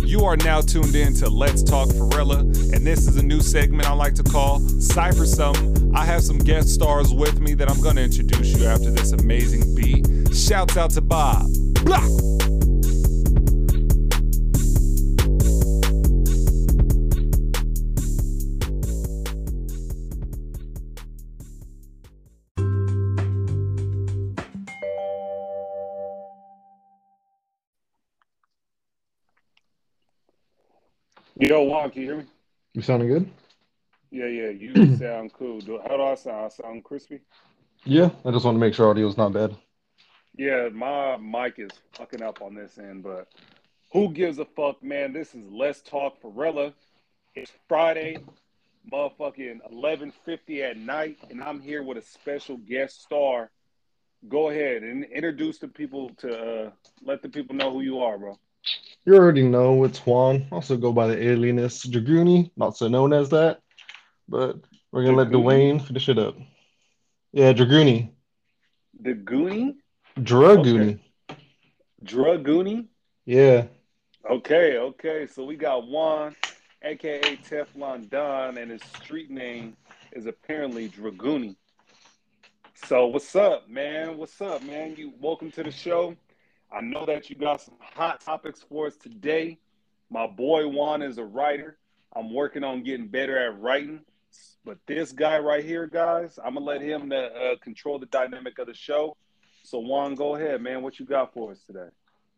You are now tuned in to Let's Talk Pharrella, and this is a new segment I like to call Cypher Something. I have some guest stars with me that I'm going to introduce you after this amazing beat. Shouts out to Bob. Blah! Yo, Juan, can you hear me? You sounding good? Yeah, you sound cool. How do I sound? I sound crispy? Yeah, I just want to make sure audio's not bad. Yeah, my mic is fucking up on this end, but who gives a fuck, man? This is Let's Talk Pharrella. It's Friday, motherfucking 11:50 at night, and I'm here with a special guest star. Go ahead and introduce the people to let the people know who you are, bro. You already know it's Juan, also go by the alias Draguni, not so known as that, but we're gonna let Daguni? Dwayne finish it up. Yeah, Draguni. Daguni? Okay. Draguni. Draguni? Yeah. Okay. So we got Juan, aka Teflon Don, and his street name is apparently Dragooni. So what's up, man? What's up, man? You welcome to the show. I know that you got some hot topics for us today. My boy Juan is a writer. I'm working on getting better at writing. But this guy right here, guys, I'm gonna let him control the dynamic of the show. So Juan, go ahead, man. What you got for us today?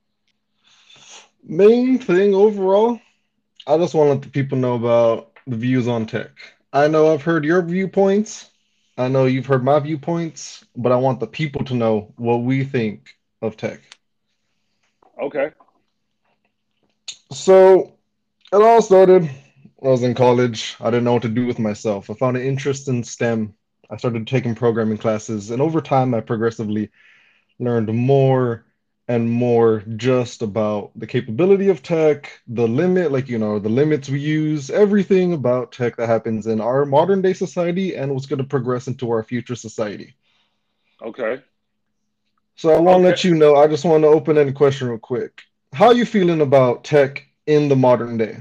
Main thing overall, I just want to let the people know about the views on tech. I know I've heard your viewpoints. I know you've heard my viewpoints, but I want the people to know what we think of tech. Okay. So, it all started when I was in college. I didn't know what to do with myself. I found an interest in STEM. I started taking programming classes, and over time, I progressively learned more and more just about the capability of tech, the limit, the limits we use, everything about tech that happens in our modern day society and what's going to progress into our future society. Okay. So, I want to Okay. let you know, I just want to open end question real quick. How are you feeling about tech in the modern day?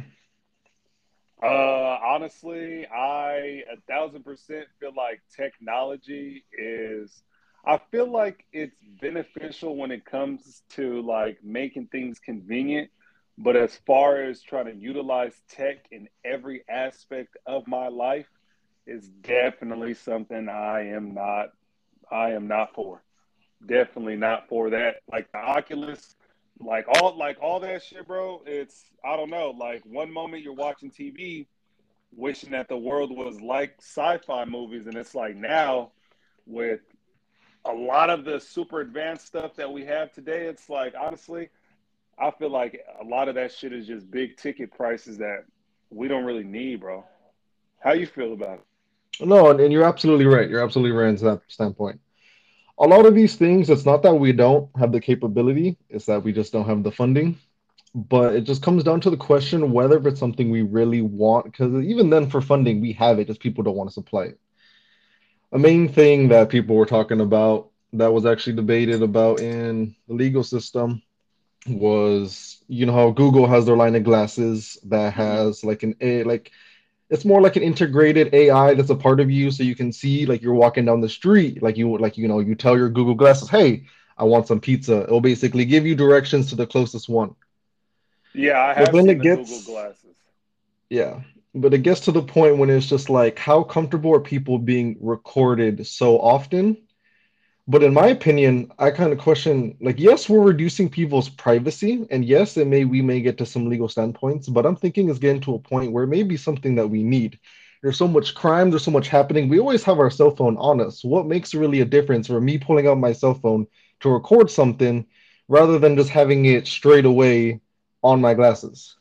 Honestly, I 1,000% feel like technology is, I feel like it's beneficial when it comes to like making things convenient. But as far as trying to utilize tech in every aspect of my life, is definitely something I am not for. Definitely not for that. Like the Oculus, like all that shit, bro. It's I don't know. Like one moment you're watching TV, wishing that the world was like sci-fi movies, and it's like now with a lot of the super advanced stuff that we have today, it's like honestly, I feel like a lot of that shit is just big ticket prices that we don't really need, bro. How you feel about it? No, and you're absolutely right. You're absolutely right in that standpoint. A lot of these things, it's not that we don't have the capability, it's that we just don't have the funding. But it just comes down to the question whether it's something we really want, because even then, for funding, we have it, just people don't want to supply it. A main thing that people were talking about that was actually debated about in the legal system was, you know, how Google has their line of glasses that Hmm. has like it's more like an integrated AI that's a part of you, so you can see like you're walking down the street, you tell your Google glasses, hey, I want some pizza. It'll basically give you directions to the closest one. Yeah, I But have then seen it the Google gets glasses. Yeah, but it gets to the point when it's just like, how comfortable are people being recorded so often? But in my opinion, I kind of question, like, yes, we're reducing people's privacy, and yes, we may get to some legal standpoints, but I'm thinking it's getting to a point where it may be something that we need. There's so much crime, there's so much happening. We always have our cell phone on us. What makes really a difference for me pulling out my cell phone to record something rather than just having it straight away on my glasses?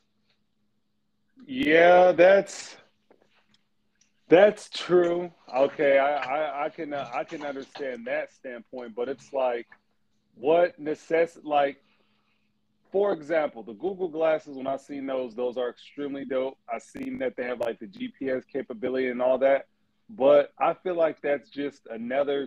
Yeah, that's true. Okay, I can understand that standpoint, but it's like what like for example, the Google glasses when I seen those are extremely dope. I seen that they have like the GPS capability and all that, but I feel like that's just another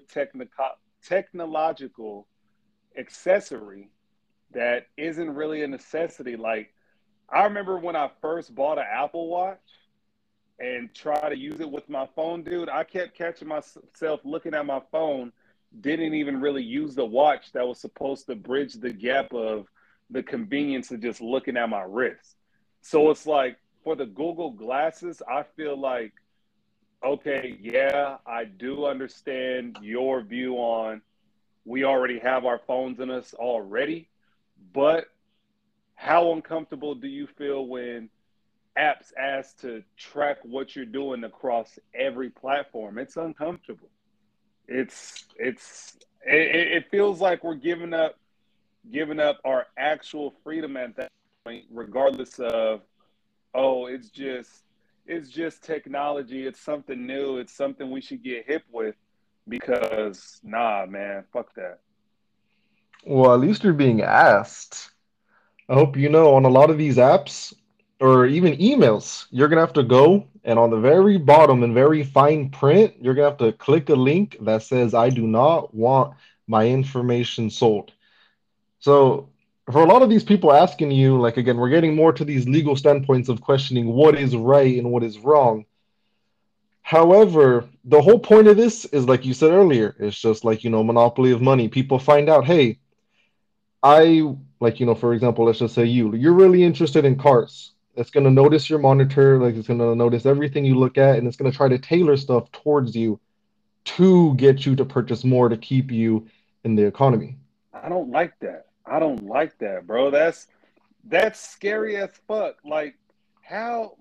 technological accessory that isn't really a necessity. Like I remember when I first bought an Apple Watch and try to use it with my phone, dude, I kept catching myself looking at my phone, didn't even really use the watch that was supposed to bridge the gap of the convenience of just looking at my wrist. So it's like for the Google glasses, I feel like, okay, yeah, I do understand your view on we already have our phones in us already, but how uncomfortable do you feel when apps ask to track what you're doing across every platform? It's uncomfortable. It feels like we're giving up our actual freedom at that point, regardless of, oh, it's just technology. It's something new. It's something we should get hip with because nah, man, fuck that. Well, at least you're being asked. I hope you know on a lot of these apps or even emails, you're gonna have to go and on the very bottom in very fine print, you're gonna have to click a link that says, I do not want my information sold. So for a lot of these people asking you, like again, we're getting more to these legal standpoints of questioning what is right and what is wrong. However, the whole point of this is like you said earlier, it's just like, monopoly of money. People find out, hey, for example, let's just say you're really interested in cars. It's going to notice your monitor, like it's going to notice everything you look at, and it's going to try to tailor stuff towards you to get you to purchase more to keep you in the economy. I don't like that. I don't like that, bro. That's scary as fuck. Like how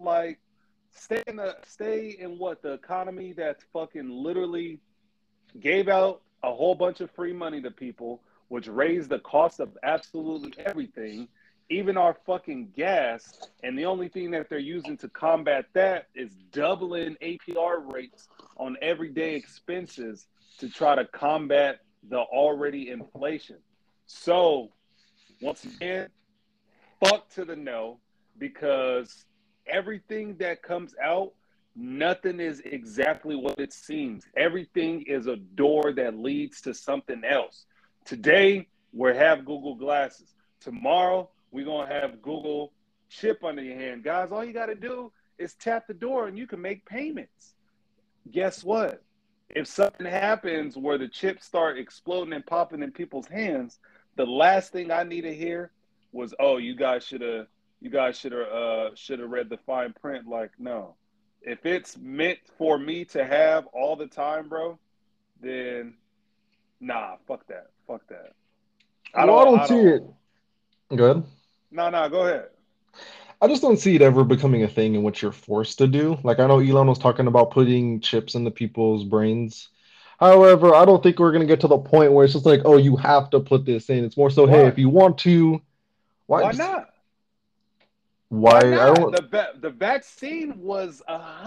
stay in what the economy that's fucking literally gave out a whole bunch of free money to people, which raised the cost of absolutely everything, even our fucking gas. And the only thing that they're using to combat that is doubling APR rates on everyday expenses to try to combat the already inflation. So, once again, fuck to the no, because everything that comes out, nothing is exactly what it seems. Everything is a door that leads to something else. Today, we have Google Glasses. Tomorrow, we're going to have Google chip under your hand. Guys, all you got to do is tap the door and you can make payments. Guess what? If something happens where the chips start exploding and popping in people's hands, the last thing I need to hear was, "Oh, you guys should have read the fine print." Like, no. If it's meant for me to have all the time, bro, then nah, fuck that. Fuck that. I Well, I don't don't I see don't it. Good. no, go ahead. I just don't see it ever becoming a thing in which you're forced to do. Like I know Elon was talking about putting chips into people's brains. However, I don't think we're gonna get to the point where it's just like, oh, you have to put this in. It's more so, hey, if Why? you want to, why Why just not? why Why I not? don't. The vaccine was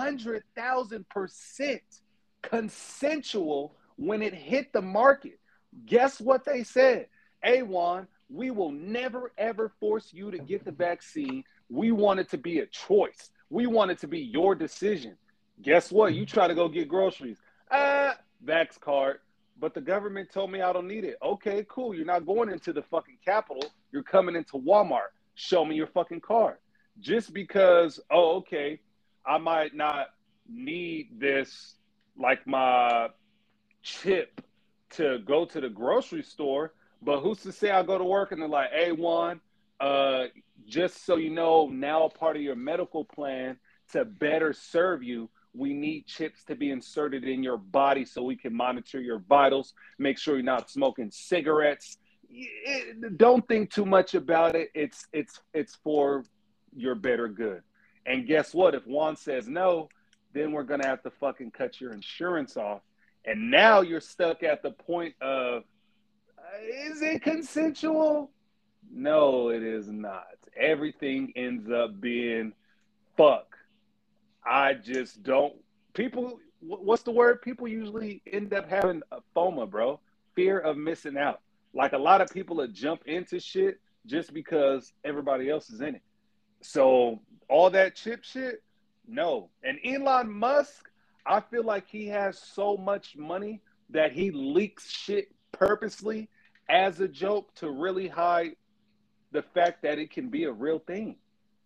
100,000% consensual when it hit the market. Guess what they said? A1, we will never ever force you to get the vaccine. We want it to be a choice. We want it to be your decision. Guess what? You try to go get groceries. Vax card. But the government told me I don't need it. Okay, cool. You're not going into the fucking Capitol. You're coming into Walmart. Show me your fucking card. Just because, oh, okay, I might not need this, like my chip, to go to the grocery store, but who's to say I go to work and they're like, hey, Juan, uh, just so you know, now part of your medical plan to better serve you, we need chips to be inserted in your body so we can monitor your vitals, make sure you're not smoking cigarettes. Don't think too much about it. It's for your better good. And guess what? If Juan says no, then we're gonna have to fucking cut your insurance off. And now you're stuck at the point of, is it consensual? No, it is not. Everything ends up being fuck. I just don't. People, what's the word? People usually end up having a FOMA, bro. Fear of missing out. Like a lot of people that jump into shit just because everybody else is in it. So all that chip shit, no. And Elon Musk, I feel like he has so much money that he leaks shit purposely as a joke to really hide the fact that it can be a real thing.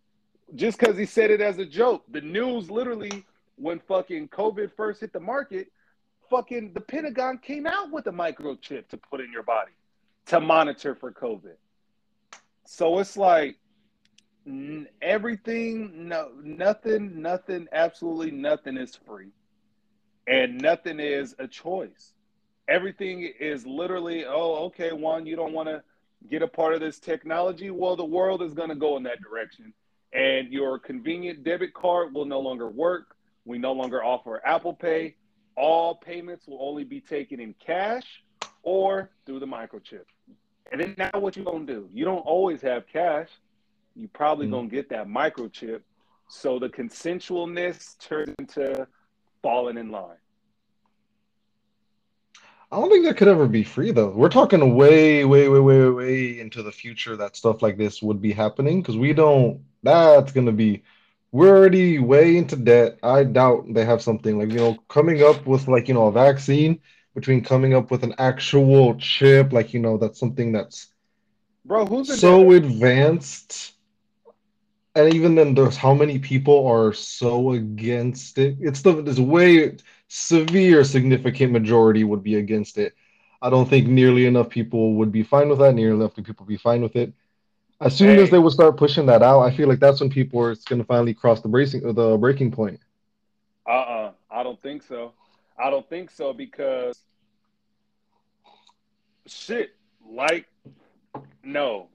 just because he said it as a joke. The news literally, when fucking COVID first hit the market, fucking the Pentagon came out with a microchip to put in your body to monitor for COVID. So it's like everything, no, nothing, absolutely nothing is free, and nothing is a choice. Everything is literally, oh, okay, Juan, you don't want to get a part of this technology. Well, the world is going to go in that direction, and your convenient debit card will no longer work. We no longer offer Apple Pay. All payments will only be taken in cash or through the microchip. And then now what you gonna do? You don't always have cash. You probably Mm. gonna get that microchip. So the consensualness turns into falling in line. I don't think that could ever be free though. We're talking way, way, way, way, way into the future that stuff like this would be happening because we don't. That's gonna be. We're already way into debt. I doubt they have something like, coming up with like, a vaccine between coming up with an actual chip, like, that's something that's Bro, who's in debt? so advanced. And even then, there's how many people are so against it. There's way severe, significant majority would be against it. I don't think nearly enough people would be fine with that. Nearly enough people be fine with it. As soon as they Hey, would start pushing that out, I feel like that's when people are going to finally cross the breaking point. I don't think so. I don't think so because shit, like, no,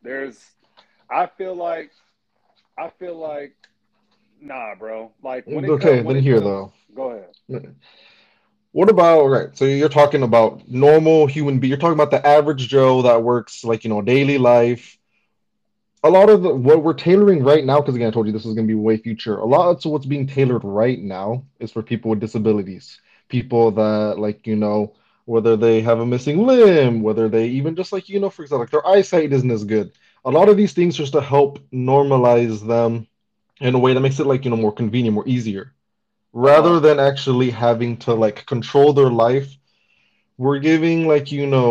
I feel like, I feel like, nah, bro. Like Okay, when then it here comes, though. go ahead. What about, right? So you're talking about normal human being. You're talking about the average Joe that works like, daily life. A lot of what we're tailoring right now, because again, I told you this is going to be way future. A lot of what's being tailored right now is for people with disabilities, people that like, whether they have a missing limb, whether they even just like, for example, like their eyesight isn't as good. A lot of these things just to help normalize them in a way that makes it like, more convenient, more easier, Uh-huh. rather than actually having to like control their life. We're giving like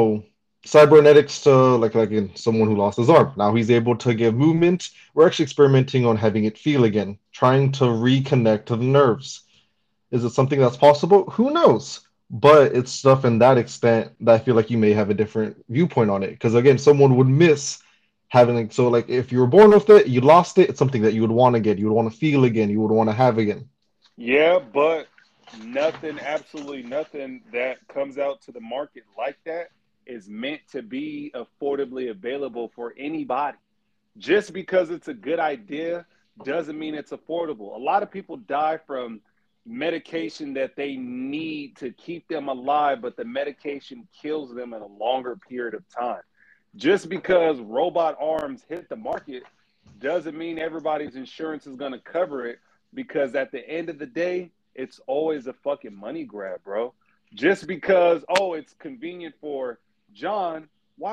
cybernetics to like in someone who lost his arm. Now he's able to give movement. We're actually experimenting on having it feel again, trying to reconnect to the nerves. Is it something that's possible? Who knows? But it's stuff in that extent that I feel like you may have a different viewpoint on it. Because again, someone would miss having so like if you were born with it, you lost it, it's something that you would want to get, you would want to feel again, you would want to have again. Yeah, but nothing, absolutely nothing that comes out to the market like that is meant to be affordably available for anybody. Just because it's a good idea doesn't mean it's affordable. A lot of people die from medication that they need to keep them alive, but the medication kills them in a longer period of time. Just because robot arms hit the market doesn't mean everybody's insurance is going to cover it because at the end of the day, it's always a fucking money grab, bro. Just because, oh, it's convenient for John,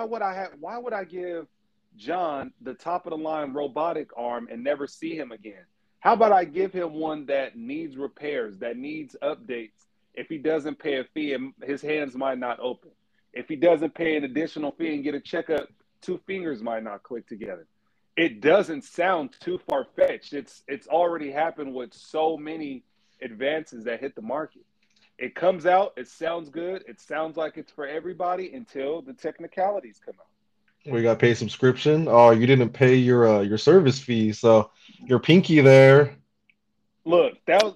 why would I give John the top of the line robotic arm and never see him again? How about I give him one that needs repairs, that needs updates? If he doesn't pay a fee, his hands might not open. If he doesn't pay an additional fee and get a checkup, two fingers might not click together. It doesn't sound too far fetched. It's already happened with so many advances that hit the market. It comes out, it sounds good, it sounds like it's for everybody until the technicalities come out. We got to pay subscription. Oh, you didn't pay your service fee, so your pinky there. Look,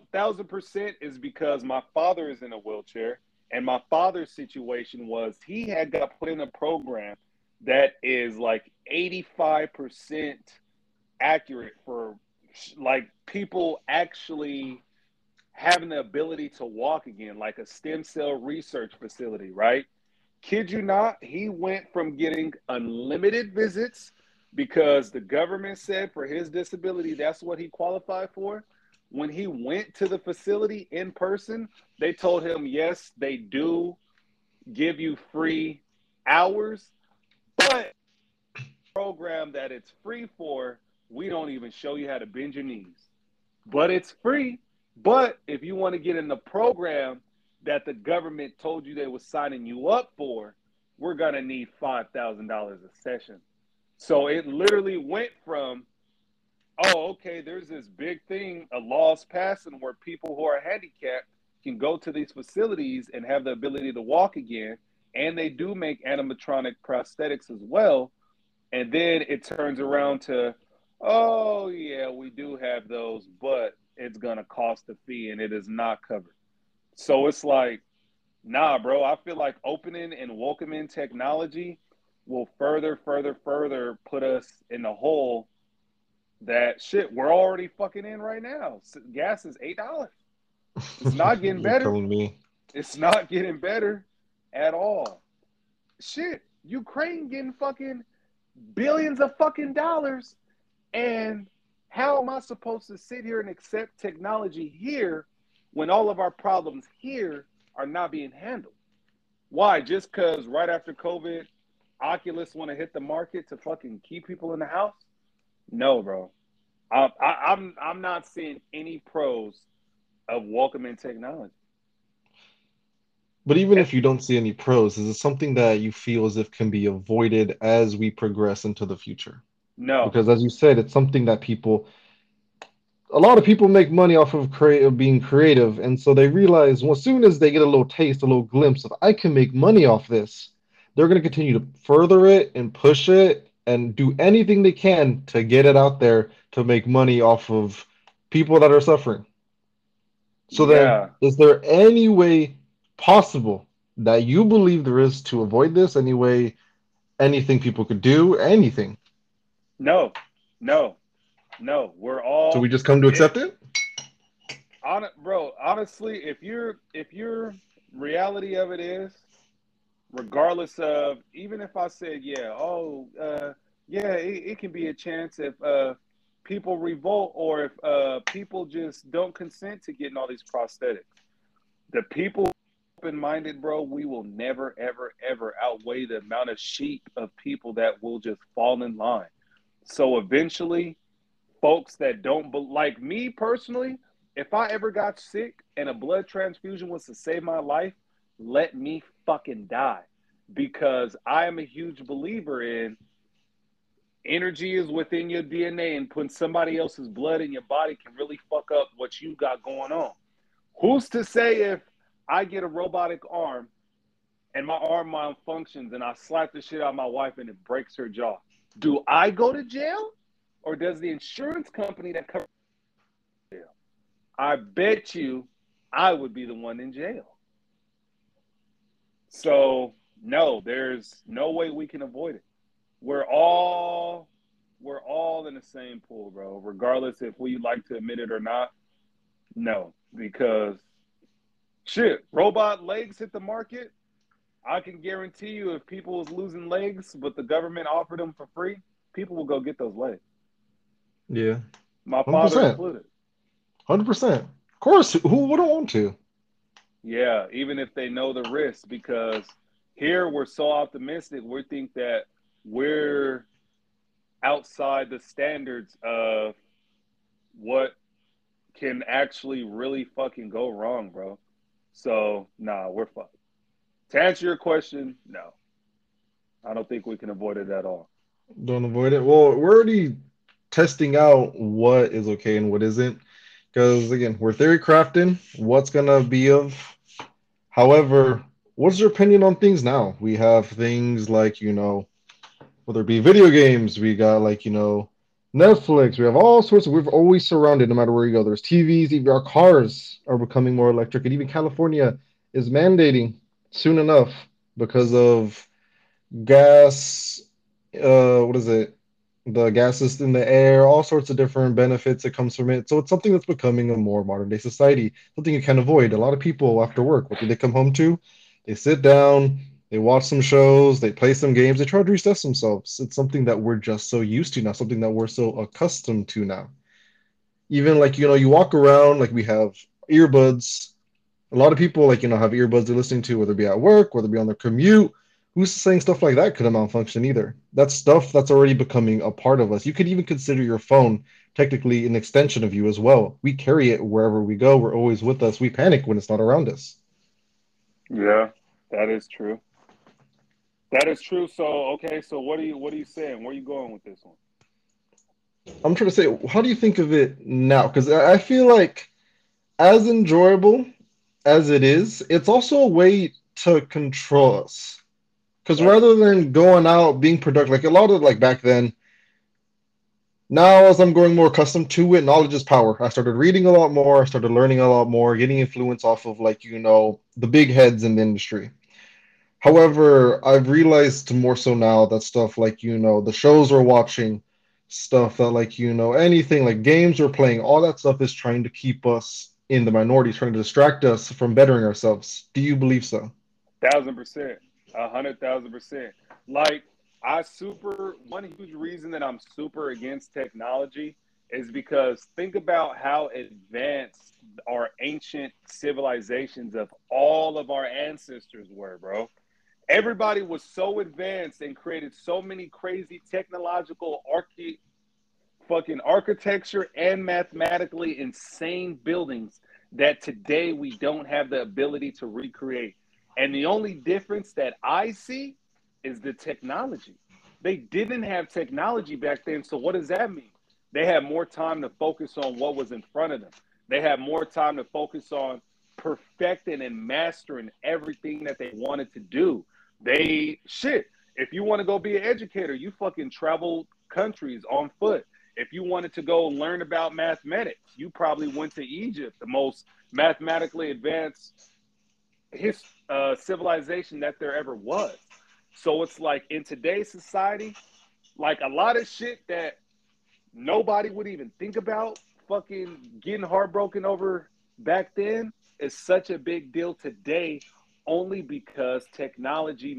1,000% is because my father is in a wheelchair, and my father's situation was he had got put in a program that is like 85% accurate for like people actually having the ability to walk again, like a stem cell research facility, right? Kid you not, he went from getting unlimited visits because the government said for his disability, that's what he qualified for. When he went to the facility in person, they told him, yes, they do give you free hours, but the program that it's free for, we don't even show you how to bend your knees. But it's free. But if you want to get in the program that the government told you they were signing you up for, we're going to need $5,000 a session. So it literally went from oh, okay, there's this big thing, a law's passing where people who are handicapped can go to these facilities and have the ability to walk again. And they do make animatronic prosthetics as well. And then it turns around to, oh, yeah, we do have those, but it's going to cost a fee and it is not covered. So it's like, nah, bro, I feel like opening and welcoming technology will further put us in the hole that shit we're already fucking in right now. Gas is $8. It's not getting You're better. telling me. It's not getting better at all. Shit, Ukraine getting fucking billions of fucking dollars, and how am I supposed to sit here and accept technology here when all of our problems here are not being handled? Why? Just because right after COVID, Oculus want to hit the market to fucking keep people in the house? No, bro. I'm not seeing any pros of welcoming technology. But even And if you don't see any pros, is it something that you feel as if can be avoided as we progress into the future? no, Because as you said, it's something that a lot of people make money off of being creative, and so they realize well, as soon as they get a little taste, a little glimpse of I can make money off this, they're going to continue to further it and push it and do anything they can to get it out there to make money off of people that are suffering. So then, yeah, is there any way possible that you believe there is to avoid this? Any way, anything people could do, anything? no, no, no. We're So we all just come to it, accept it? bro. Honestly, if your reality of it is, regardless of even if I said, yeah, oh, yeah, it can be a chance if people revolt or if people just don't consent to getting all these prosthetics. The people open minded, bro, we will never, ever outweigh the amount of sheep of people that will just fall in line. So eventually, folks that don't, like me personally, if I ever got sick and a blood transfusion was to save my life, let me fucking die. Because I am a huge believer in energy is within your DNA, and putting somebody else's blood in your body can really fuck up what you got going on. Who's to say if I get a robotic arm and my arm malfunctions and I slap the shit out of my wife and it breaks her jaw? Do I go to jail or does the insurance company that covers jail? I bet you I would be the one in jail. So no, there's no way we can avoid it. We're all we're all in the same pool, bro. Regardless if we like to admit it or not. No, because shit, robot legs hit the market. I can guarantee you, if people was losing legs, but the government offered them for free, people will go get those legs. Yeah, My father 100%. included. 100%. Of course, who wouldn't want to? Yeah, even if they know the risk, because here we're so optimistic, we think that we're outside the standards of what can actually really fucking go wrong, bro. So, nah, we're fucked. To answer your question, no, I don't think we can avoid it at all. Don't avoid it. Well, we're already testing out what is okay and what isn't. Because again, we're theory crafting what's gonna be of. However, what's your opinion on things now? We have things like, whether it be video games, we got like, Netflix, we have all sorts of, we've always surrounded no matter where you go. There's TVs, even our cars are becoming more electric, and even California is mandating soon enough because of gas, what is it? The gases in the air, all sorts of different benefits that comes from it. So it's something that's becoming a more modern day society, something you can't avoid. A lot of people after work, what do they come home to? They sit down, they watch some shows, they play some games, they try to reset themselves. It's something that we're just so used to now, something that we're so accustomed to now. Even like, you walk around, like we have earbuds. A lot of people like, have earbuds they're listening to, whether it be at work, whether it be on their commute. Who's saying stuff like that could have malfunction either? That's stuff that's already becoming a part of us. You could even consider your phone technically an extension of you as well. We carry it wherever we go. We're always with us. We panic when it's not around us. Yeah, that is true. That is true. So, okay, so what are you saying? Where are you going with this one? I'm trying to say, how do you think of it now? Because I feel like as enjoyable as it is, it's also a way to control us. Because That's rather than going out being productive, like a lot of like back then, now as I'm growing more accustomed to it, knowledge is power. I started reading a lot more, I started learning a lot more, getting influence off of like, the big heads in the industry. However, I've realized more so now that stuff like, the shows we're watching, stuff that like, anything like games we're playing, all that stuff is trying to keep us in the minority, trying to distract us from bettering ourselves. Do you believe so? 1,000%, 100,000%. Like I super one huge reason that I'm super against technology is because think about how advanced our ancient civilizations of all of our ancestors were, bro. Everybody was so advanced and created so many crazy technological fucking architecture and mathematically insane buildings that today we don't have the ability to recreate. And the only difference that I see is the technology. They didn't have technology back then. So what does that mean? They had more time to focus on what was in front of them. They had more time to focus on perfecting and mastering everything that they wanted to do. They shit. If you want to go be an educator, you fucking travel countries on foot. If you wanted to go learn about mathematics, you probably went to Egypt, the most mathematically advanced civilization that there ever was. So it's like in today's society, like a lot of shit that nobody would even think about fucking getting heartbroken over back then is such a big deal today only because technology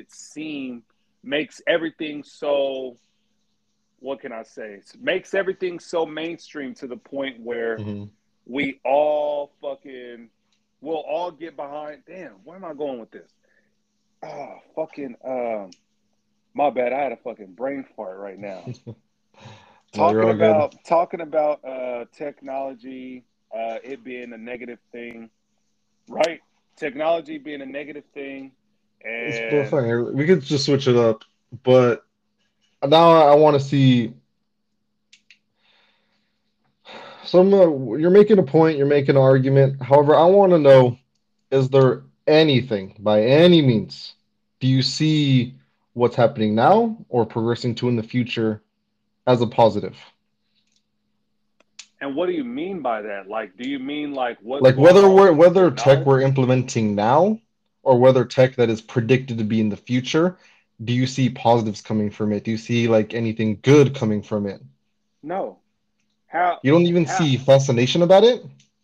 makes everything so, what can I say? It makes everything so mainstream to the point where Hmm. we all fucking we'll all get behind. Damn, where am I going with this? Oh, fucking my bad. I had a fucking brain fart right now. No, you're all good. Talking about technology, it being a negative thing, right? Technology being a negative thing, But and fine, we could just switch it up. But now I want to see some. You're making a point, you're making an argument. However, I want to know, is there anything, by any means, do you see what's happening now or progressing to in the future as a positive? what do you mean by that? Like, do you mean like what's Like going on with whether tech we're technology? implementing now or whether tech that is predicted to be in the future, do you see positives coming from it? Do you see like anything good coming from it? No. How You don't even how see fascination about it?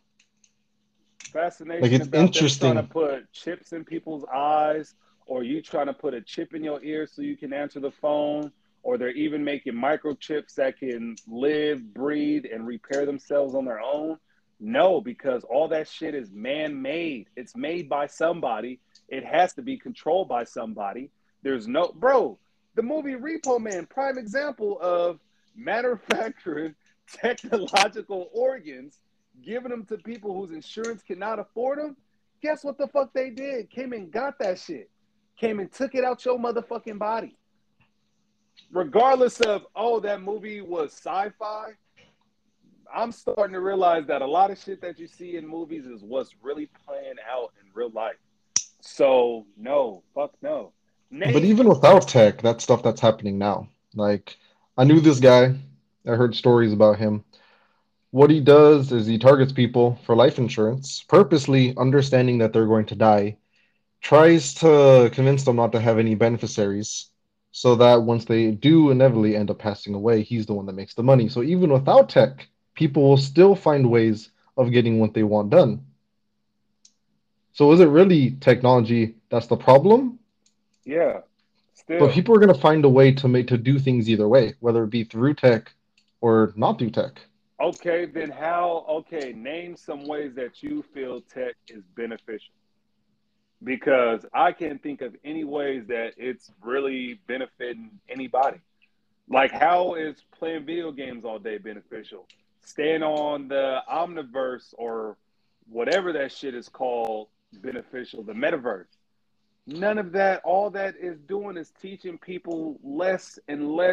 Like fascination it's about them trying to interesting. put chips in people's eyes, or you trying to put a chip in your ear so you can answer the phone, or they're even making microchips that can live, breathe, and repair themselves on their own. No, because all that shit is man made. It's made by somebody. It has to be controlled by somebody. There's no, bro, the movie Repo Man, prime example of manufacturing technological organs, giving them to people whose insurance cannot afford them. Guess what the fuck they did? Came and got that shit. Came and took it out your motherfucking body. Regardless of, oh, that movie was sci-fi, I'm starting to realize that a lot of shit that you see in movies is what's really playing out in real life. So no, fuck no. But Name even without tech, that stuff that's happening now. Like I knew this guy. I heard stories about him. What he does is he targets people for life insurance, purposely understanding that they're going to die, tries to convince them not to have any beneficiaries, so that once they do inevitably end up passing away, he's the one that makes the money. So even without tech, people will still find ways of getting what they want done. So is it really technology that's the problem? yeah, But still. people are going to find a way to do things either way, whether it be through tech or not through tech. Okay, then how okay, name some ways that you feel tech is beneficial. Because I can't think of any ways that it's really benefiting anybody. Like, how is playing video games all day beneficial? Staying on the Omniverse or whatever that shit is called beneficial, the metaverse. None of that. All that is doing is teaching people less and less.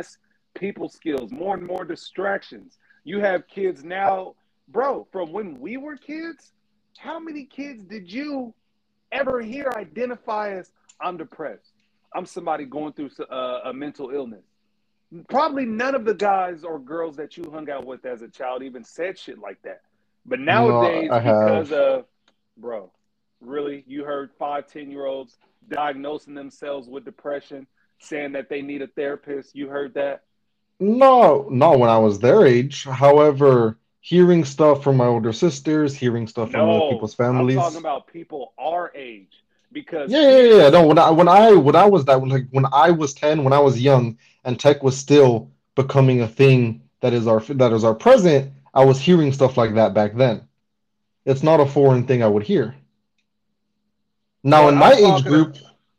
people skills, more and more distractions. You have kids now, bro, from when we were kids, how many kids did you ever hear identify as I'm depressed? I'm somebody going through a mental illness. Probably none of the guys or girls that you hung out with as a child even said shit like that. But No, nowadays, I because have. of, bro, really, you heard 5, 10 year olds diagnosing themselves with depression, saying that they need a therapist. You heard that? No, not when I was their age. However, hearing stuff from my older sisters, hearing stuff from other No, people's I'm talking families. about people our age because Yeah, yeah, yeah. kids, No, when I was that like when I was 10, when I was young, and tech was still becoming a thing that is our present, I was hearing stuff like that back then. It's not a foreign thing I would hear. Now, but in my age group,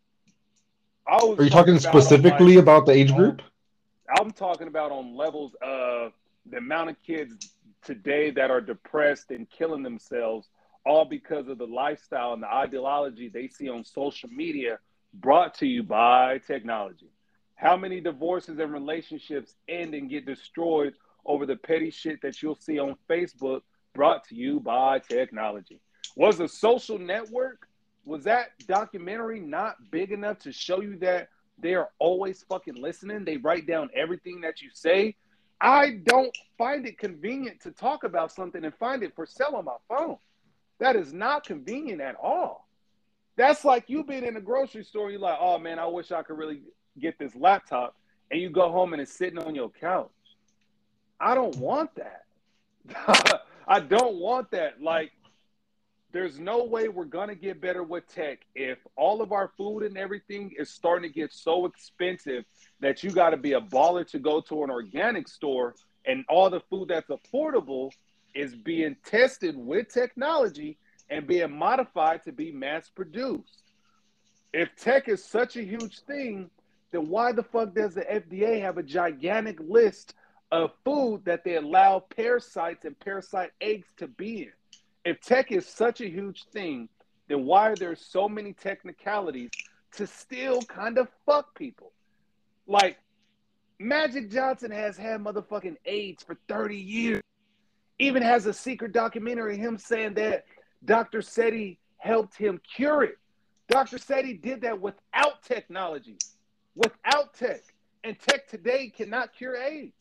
I are was you talking talking about on like specifically about the age on group? I'm talking about on levels of the amount of kids today that are depressed and killing themselves, all because of the lifestyle and the ideology they see on social media brought to you by technology. How many divorces and relationships end and get destroyed over the petty shit that you'll see on Facebook brought to you by technology? Was a social network, was that documentary not big enough to show you that they are always fucking listening? They write down everything that you say. I don't find it convenient to talk about something and find it for sale on my phone. That is not convenient at all. That's like you being in a grocery store. You're like, oh man, I wish I could really get this laptop. And you go home and it's sitting on your couch. I don't want that. I don't want that. Like, there's no way we're going to get better with tech if all of our food and everything is starting to get so expensive that you got to be a baller to go to an organic store, and all the food that's affordable is being tested with technology and being modified to be mass produced. If tech is such a huge thing, then why the fuck does the FDA have a gigantic list of food that they allow parasites and parasite eggs to be in? If tech is such a huge thing, then why are there so many technicalities to still kind of fuck people? Like, Magic Johnson has had motherfucking AIDS for 30 years. Even has a secret documentary of him saying that Dr. Seti helped him cure it. Dr. Seti did that without technology, without tech. And tech today cannot cure AIDS.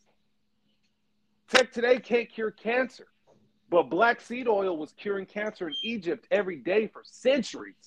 Tech today can't cure cancer. But black seed oil was curing cancer in Egypt every day for centuries.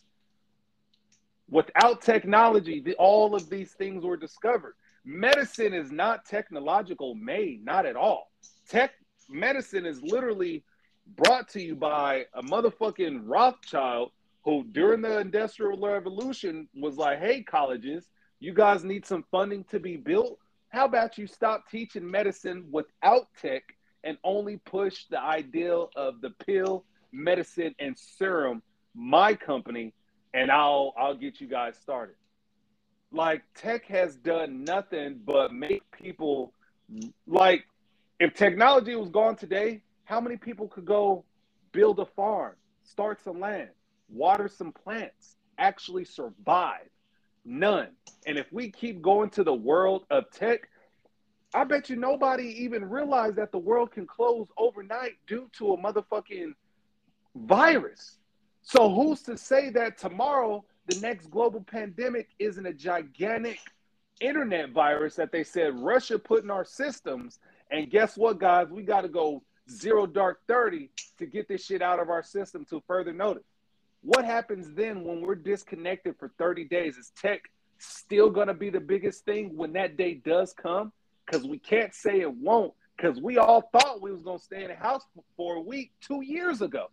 Without technology, all of these things were discovered. Medicine is not technological made, not at all. Tech medicine is literally brought to you by a motherfucking Rothschild who, during the Industrial Revolution, was like, hey, colleges, you guys need some funding to be built. How about you stop teaching medicine without tech and only push the ideal of the pill, medicine, and serum, my company, and I'll get you guys started. Like, tech has done nothing but make people, like, if technology was gone today, how many people could go build a farm, start some land, water some plants, actually survive? None. And if we keep going to the world of tech, I bet you nobody even realized that the world can close overnight due to a motherfucking virus. So who's to say that tomorrow the next global pandemic isn't a gigantic internet virus that they said Russia put in our systems? And guess what, guys? We got to go zero dark 30 to get this shit out of our system to further notice. What happens then when we're disconnected for 30 days? Is tech still going to be the biggest thing when that day does come? Because we can't say it won't, because we all thought we was going to stay in the house for a week 2 years ago.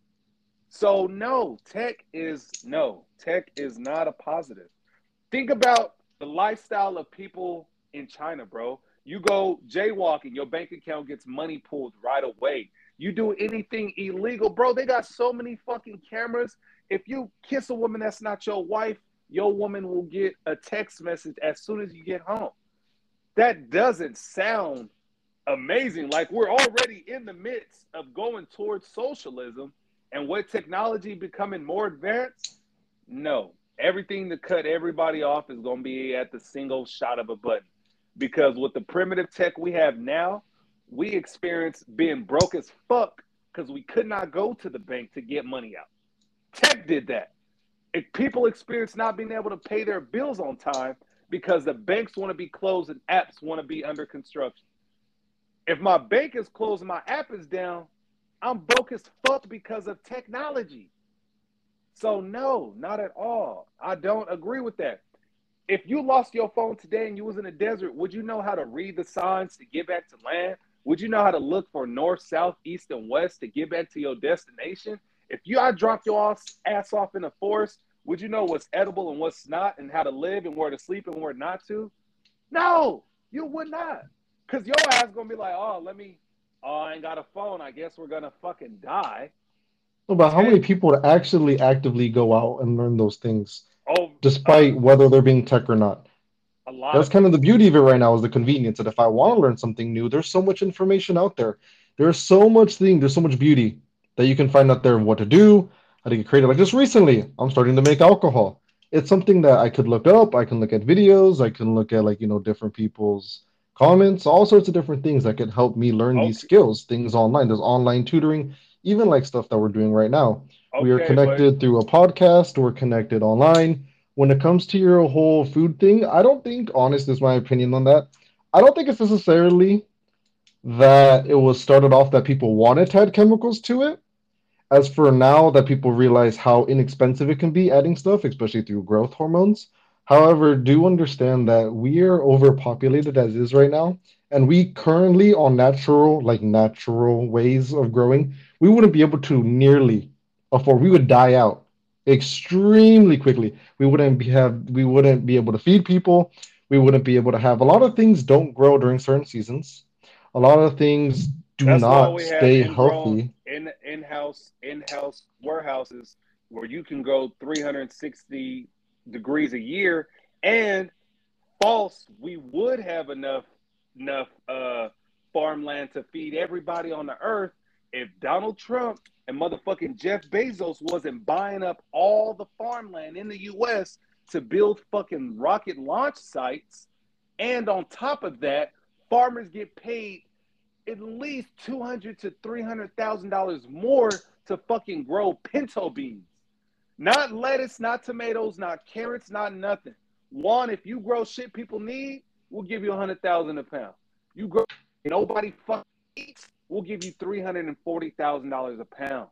So no, tech is not a positive. Think about the lifestyle of people in China, bro. You go jaywalking, your bank account gets money pulled right away. You do anything illegal, bro, they got so many fucking cameras. If you kiss a woman that's not your wife, your woman will get a text message as soon as you get home. That doesn't sound amazing. Like, we're already in the midst of going towards socialism, and with technology becoming more advanced, no. Everything to cut everybody off is going to be at the single shot of a button. because with the primitive tech we have now, we experience being broke as fuck because we could not go to the bank to get money out. Tech did that. If people experience not being able to pay their bills on time because the banks want to be closed and apps want to be under construction. If my bank is closed and my app is down, I'm broke as fuck because of technology. So no, not at all. I don't agree with that. If you lost your phone today and you was in the desert, would you know how to read the signs to get back to land? Would you know how to look for north, south, east, and west to get back to your destination? If I dropped your ass off in the forest, would you know what's edible and what's not, and how to live and where to sleep and where not to? No, you would not. Because your ass gonna be like, I ain't got a phone. I guess we're gonna fucking die. But how many Tech, people actually actively go out and learn those things, oh, despite whether they're being tech or not? a lot That's of kind of the people. beauty of it right now is the convenience. And if I want to learn something new, there's so much information out there. There's so much beauty that you can find out there of what to do, how to get creative. Like just recently, I'm starting to make alcohol. It's something that I could look up. I can look at videos. I can look at different people's comments, all sorts of different things that could help me learn these Okay, skills, things online. There's online tutoring, even like stuff that we're doing right now. We are okay, but connected through a podcast, we're connected online. When it comes to your whole food thing, I don't think, honest is my opinion on that. I don't think it's necessarily that it was started off that people wanted to add chemicals to it. As for now, that people realize how inexpensive it can be adding stuff, especially through growth hormones. However, do understand that we are overpopulated as is right now, and we currently on natural ways of growing, we wouldn't be able to nearly afford. We would die out extremely quickly. We wouldn't be able to feed people. We wouldn't be able to have a lot of things don't grow during certain seasons. A lot of things do that's why not we have stay ingrown healthy. in-house warehouses where you can grow 360 degrees a year. And false, we would have enough farmland to feed everybody on the earth if Donald Trump and motherfucking Jeff Bezos wasn't buying up all the farmland in the US to build fucking rocket launch sites. And on top of that, farmers get paid at least $200,000 to $300,000 more to fucking grow pinto beans. Not lettuce, not tomatoes, not carrots, not nothing. One, if you grow shit people need, we'll give you 100,000 a pound. You grow nobody fucking eats, we'll give you $340,000 a pound.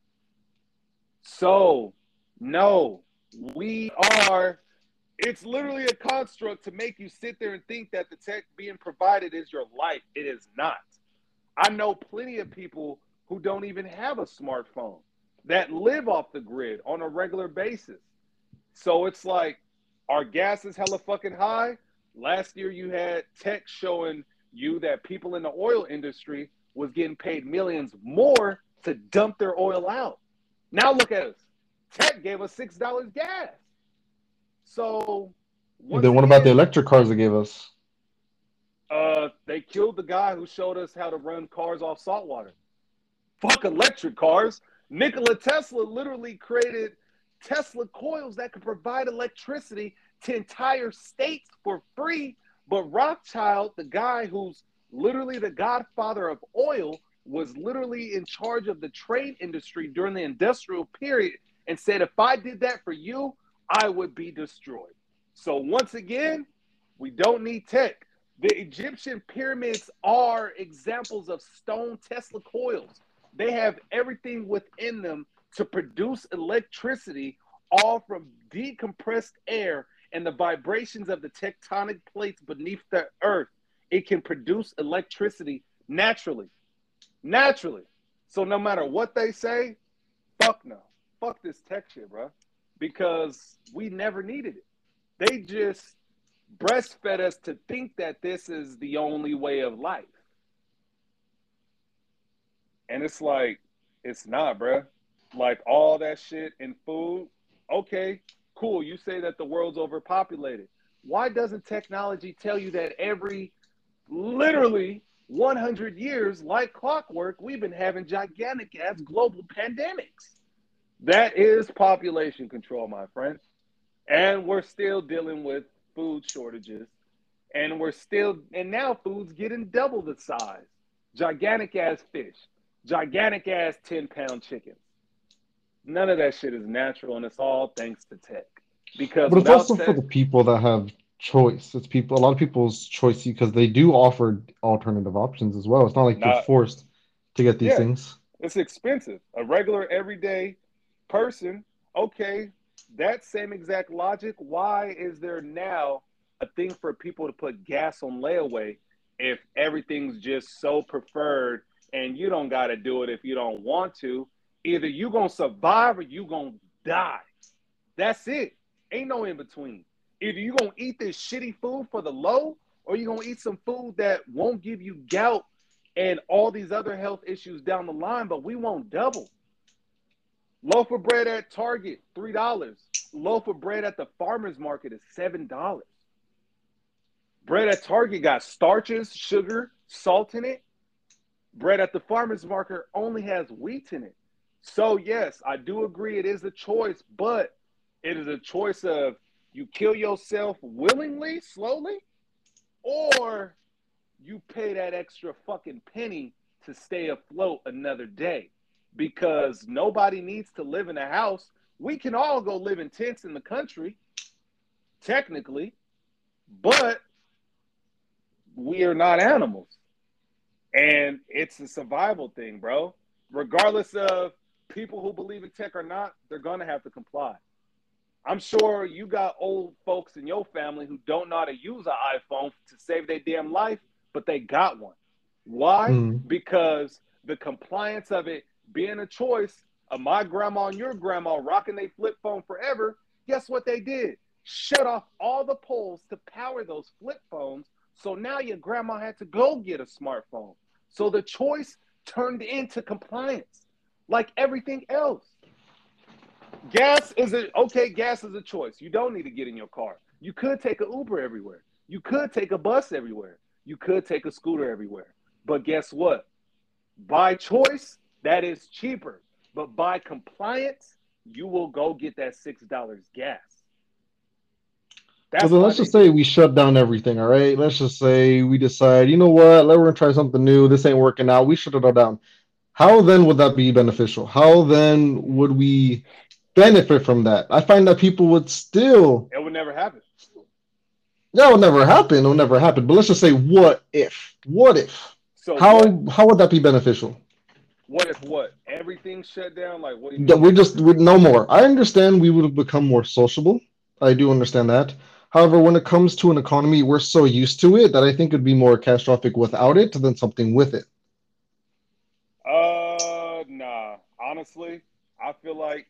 So, no, we are. It's literally a construct to make you sit there and think that the tech being provided is your life. It is not. I know plenty of people who don't even have a smartphone that live off the grid on a regular basis. So it's like our gas is hella fucking high. Last year you had tech showing you that people in the oil industry was getting paid millions more to dump their oil out. Now look at us. Tech gave us $6 gas. So And once then what about the again, electric cars they gave us? they killed the guy who showed us how to run cars off salt water. Fuck electric cars. Nikola Tesla literally created Tesla coils that could provide electricity to entire states for free. But Rothschild, the guy who's literally the godfather of oil, was literally in charge of the trade industry during the industrial period and said, if I did that for you, I would be destroyed. So once again, we don't need tech. The Egyptian pyramids are examples of stone Tesla coils. They have everything within them to produce electricity, all from decompressed air and the vibrations of the tectonic plates beneath the earth. It can produce electricity naturally. Naturally. So no matter what they say, fuck no. Fuck this tech shit, bro. Because we never needed it. They just breastfed us to think that this is the only way of life. And it's like, it's not, bro. Like all that shit in food. Okay, cool. You say that the world's overpopulated. Why doesn't technology tell you that every literally 100 years, like clockwork, we've been having gigantic ass global pandemics? That is population control, my friend. And we're still dealing with food shortages. And now food's getting double the size. Gigantic ass fish, gigantic ass 10-pound chickens. None of that shit is natural, and it's all thanks to tech. Because But it's without also for tech, the people that have choice. It's people, a lot of people's choice because they do offer alternative options as well. It's not like you're not forced to get these yeah, things. it's expensive. A regular everyday person, okay, that same exact logic. Why is there now a thing for people to put gas on layaway if everything's just so preferred and you don't got to do it if you don't want to? Either you gonna survive or you gonna die. That's it. Ain't no in between. Either you gonna eat this shitty food for the low, or you gonna eat some food that won't give you gout and all these other health issues down the line, but we won't double. Loaf of bread at Target, $3. Loaf of bread at the farmer's market is $7. Bread at Target got starches, sugar, salt in it. Bread at the farmer's market only has wheat in it. So, yes, I do agree it is a choice, but it is a choice of you kill yourself willingly, slowly, or you pay that extra fucking penny to stay afloat another day because nobody needs to live in a house. We can all go live in tents in the country, technically, but we are not animals. And it's a survival thing, bro. Regardless of people who believe in tech or not, they're going to have to comply. I'm sure you got old folks in your family who don't know how to use an iPhone to save their damn life, but they got one. Why? Mm. Because the compliance of it being a choice of my grandma and your grandma rocking their flip phone forever, guess what they did? Shut off all the poles to power those flip phones. So now your grandma had to go get a smartphone. So the choice turned into compliance, like everything else. Gas is a choice. You don't need to get in your car. You could take an Uber everywhere. You could take a bus everywhere. You could take a scooter everywhere. But guess what? By choice, that is cheaper. But by compliance, you will go get that $6 gas. But That's then why let's they just say did it. we shut down everything, all right? Let's just say we decide, you know what, we're gonna try something new. This ain't working out. We shut it all down. How then would that be beneficial? How then would we benefit from that? I find that people would still, It would never happen. yeah, it will never happen. It will never happen. But let's just say, what if? What if? So what? How would that be beneficial? What if what? Everything shut down? Like, what do you That mean we're everything? no more. I understand we would have become more sociable. I do understand that. However, when it comes to an economy, we're so used to it that I think it'd be more catastrophic without it than something with it. Nah. Honestly, I feel like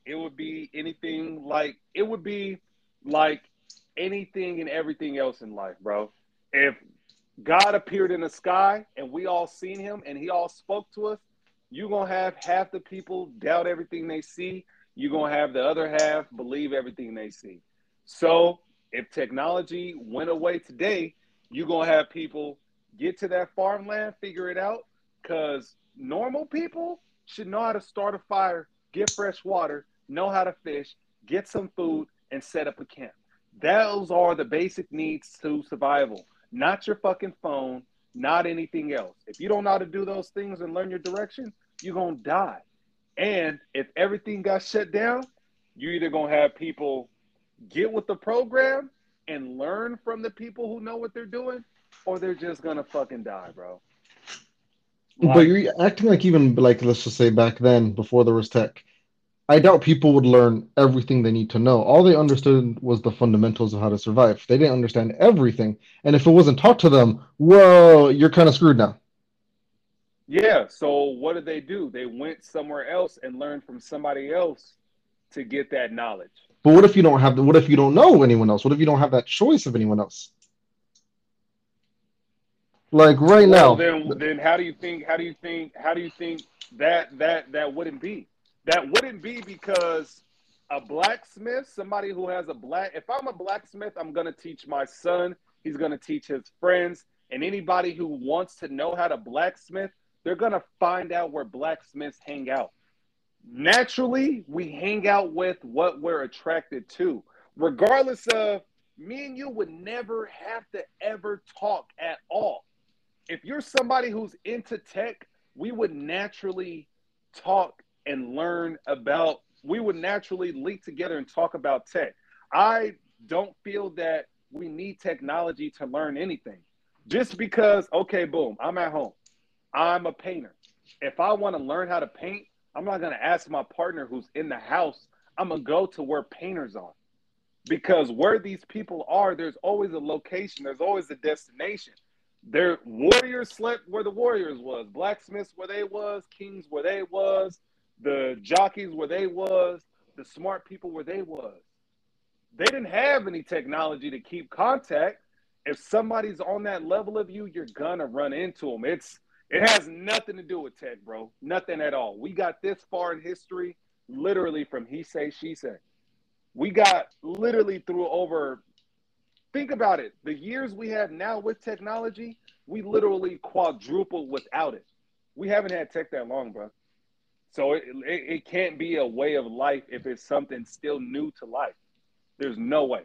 it would be like anything and everything else in life, bro. If God appeared in the sky and we all seen him and he all spoke to us, you gonna have half the people doubt everything they see. You gonna have the other half believe everything they see. So if technology went away today, you gonna have people get to that farmland, figure it out, because normal people should know how to start a fire, get fresh water, know how to fish, get some food, and set up a camp. Those are the basic needs to survival, not your fucking phone, not anything else. If you don't know how to do those things and learn your direction, you're going to die. And if everything got shut down, you're either going to have people get with the program and learn from the people who know what they're doing, or they're just going to fucking die, bro. But Like, you're acting like even like let's just say back then, before there was tech, I doubt people would learn everything they need to know. All they understood was the fundamentals of how to survive. They didn't understand everything. And if it wasn't taught to them, well, you're kind of screwed now. yeah, so what did they do? They went somewhere else and learned from somebody else to get that knowledge. But what if you don't have what if you don't know anyone else? What if you don't have that choice of anyone else? Like right Well, now, then how do you think that wouldn't be? That wouldn't be because a blacksmith, somebody who has a black if I'm a blacksmith, I'm going to teach my son, he's going to teach his friends, and anybody who wants to know how to blacksmith, they're going to find out where blacksmiths hang out. Naturally, we hang out with what we're attracted to, regardless of me and you would never have to ever talk at all. If you're somebody who's into tech, we would naturally talk and learn about, we would naturally link together and talk about tech. I don't feel that we need technology to learn anything. Just because, okay, boom, I'm at home. I'm a painter. If I want to learn how to paint, I'm not going to ask my partner who's in the house. I'm going to go to where painters are. Because where these people are, there's always a location, there's always a destination. Their warriors slept where the warriors was, blacksmiths where they was, kings where they was, the jockeys where they was, the smart people where they was. They didn't have any technology to keep contact. If somebody's on that level of you, you're gonna run into them. It has nothing to do with tech, bro. Nothing at all. We got this far in history literally from he say, she say. We got literally through over, think about it, the years we have now with technology, we literally quadrupled without it. We haven't had tech that long, bro. So it can't be a way of life if it's something still new to life. There's no way.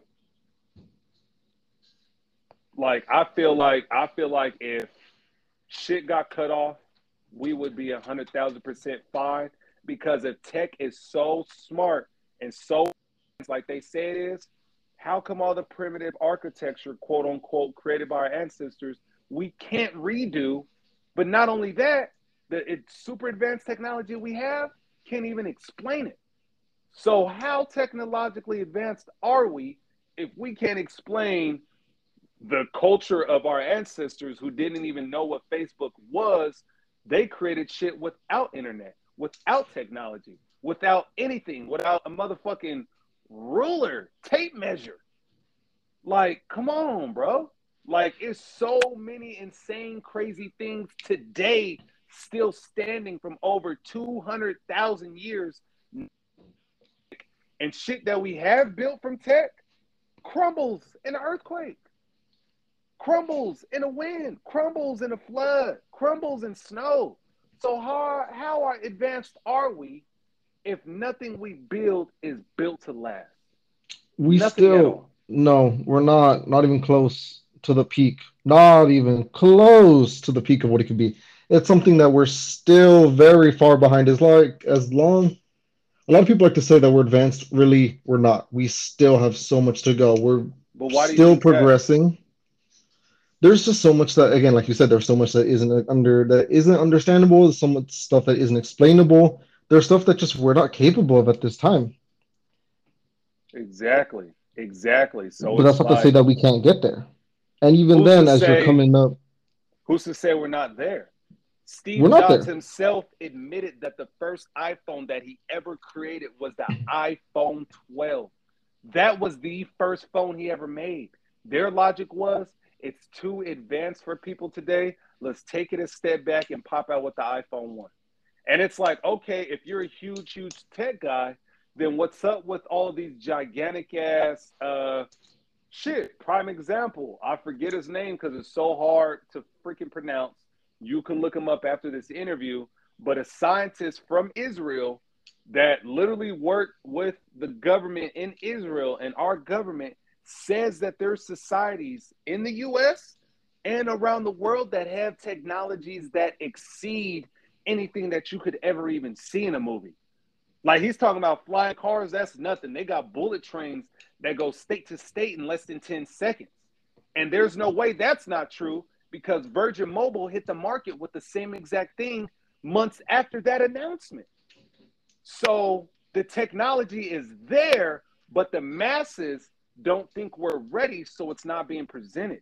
Like I feel like if shit got cut off, we would be 100,000% fine, because if tech is so smart and so like they say it is, how come all the primitive architecture, quote unquote, created by our ancestors, we can't redo? But not only that, the super advanced technology we have can't even explain it. So how technologically advanced are we if we can't explain the culture of our ancestors who didn't even know what Facebook was? They created shit without internet, without technology, without anything, without a motherfucking ruler, tape measure. Like, come on, bro. Like, it's so many insane, crazy things today still standing from over 200,000 years. And shit that we have built from tech crumbles in an earthquake, crumbles in a wind, crumbles in a flood, crumbles in snow. So how advanced are we if nothing we build is built to last? We Nothing at still, all. no, we're not even close to the peak. Not even close to the peak of what it could be. It's something that we're still very far behind. As like as long a lot of people like to say that we're advanced. Really, we're not. We still have so much to go. We're But why do you still think that? progressing. There's just so much that, again, like you said, there's so much that isn't understandable. There's so much stuff that isn't explainable. There's stuff that just we're not capable of at this time. Exactly. Exactly. So But that's it's not to say like, that we can't get there. And even who's to then, as you're say coming up, who's to say we're not there? we're Steve not Jobs there. himself admitted that the first iPhone that he ever created was the iPhone 12. That was the first phone he ever made. Their logic was, it's too advanced for people today. Let's take it a step back and pop out with the iPhone 1. And it's like, okay, if you're a huge, huge tech guy, then what's up with all these gigantic ass shit? Prime example, I forget his name because it's so hard to freaking pronounce. You can look him up after this interview, but a scientist from Israel that literally worked with the government in Israel and our government says that there's societies in the US and around the world that have technologies that exceed anything that you could ever even see in a movie. Like he's talking about flying cars, that's nothing. They got bullet trains that go state to state in less than 10 seconds. And there's no way that's not true because Virgin Mobile hit the market with the same exact thing months after that announcement. So the technology is there, but the masses don't think we're ready, so it's not being presented.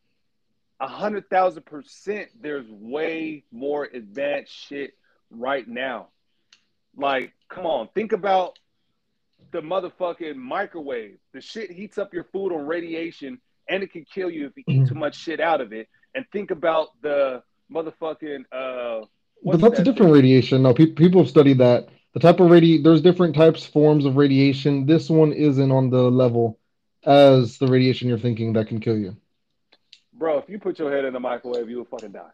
100,000%, there's way more advanced shit right now. Like, come on, think about the motherfucking microwave. The shit heats up your food on radiation and it can kill you if you eat too much shit out of it. And think about the motherfucking But what's that's a that different thing? radiation. No, people have studied that. The type of there's different types, forms of radiation. This one isn't on the level as the radiation you're thinking that can kill you. Bro, if you put your head in the microwave, you would fucking die.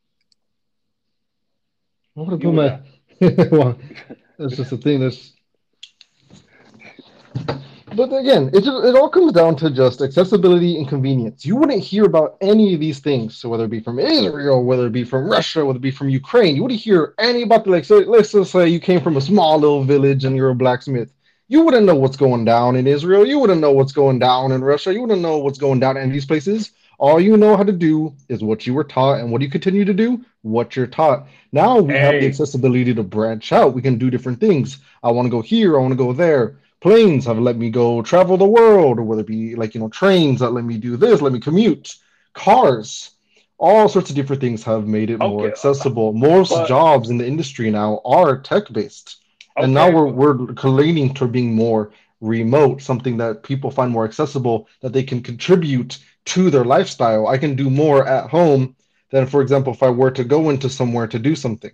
I want to You put would my die. well, that's just a thing. That's But again, it all comes down to just accessibility and convenience. You wouldn't hear about any of these things, so whether it be from Israel, whether it be from Russia, whether it be from Ukraine, you wouldn't hear any about the like. So let's just say you came from a small little village and you're a blacksmith. You wouldn't know what's going down in Israel. You wouldn't know what's going down in Russia. You wouldn't know what's going down in these places. All you know how to do is what you were taught, and what do you continue to do? What you're taught. Now we have the Hey, accessibility to branch out. We can do different things. I want to go here. I want to go there. Planes have let me go travel the world, or whether it be like, trains that let me do this, let me commute. Cars, all sorts of different things have made it more okay, accessible. Most but jobs in the industry now are tech based. And now okay, we're collating to being more remote, something that people find more accessible, that they can contribute to their lifestyle. I can do more at home than, for example, if I were to go into somewhere to do something.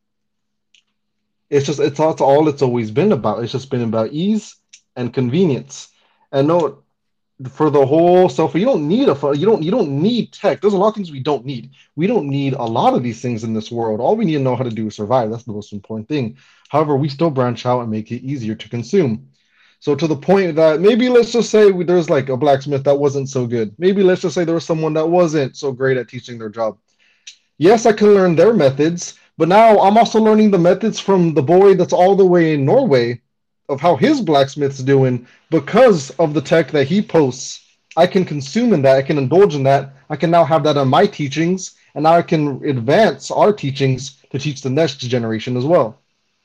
That's all it's always been about. It's just been about ease and convenience. And no, for the whole self, you don't need a phone. You don't need tech. There's a lot of things we don't need. We don't need a lot of these things in this world. All we need to know how to do is survive. That's the most important thing. However, we still branch out and make it easier to consume. So to the point that maybe let's just say there's like a blacksmith that wasn't so good. Maybe let's just say there was someone that wasn't so great at teaching their job. Yes, I can learn their methods, but now I'm also learning the methods from the boy that's all the way in Norway of how his blacksmith's doing because of the tech that he posts. I can consume in that, I can indulge in that. I can now have that on my teachings, and now I can advance our teachings to teach the next generation as well.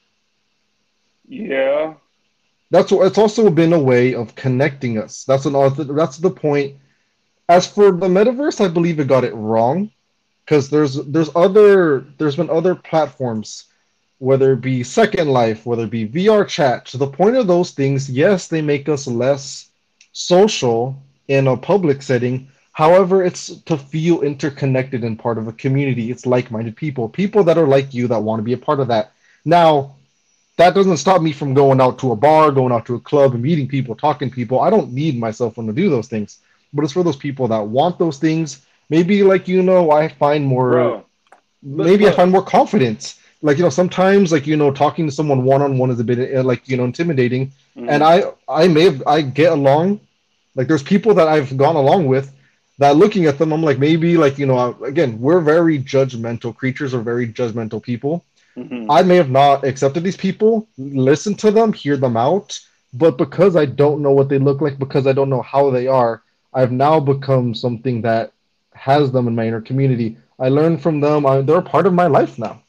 yeah, That's what it's also been a way of connecting us. That's the point. As for the metaverse, I believe it got it wrong because there's been other platforms, whether it be Second Life, whether it be VR chat. To the point of those things, yes, they make us less social in a public setting. However, it's to feel interconnected and part of a community. It's like-minded people, people that are like you that want to be a part of that. Now, that doesn't stop me from going out to a bar, going out to a club, and meeting people, talking to people. I don't need my cell phone to do those things, but it's for those people that want those things. Maybe like I find more bro. maybe I Look. find more confidence. Like, sometimes like, talking to someone one on one is a bit like, intimidating. And Mhm. I get along. Like, there's people that I've gone along with that looking at them, I'm like, maybe like, again, we're very judgmental creatures or very judgmental people. Mhm. I may have not accepted these people, listen to them, hear them out, but because I don't know what they look like, because I don't know how they are, I've now become something that has them in my inner community. I learn from them. They're a part of my life now.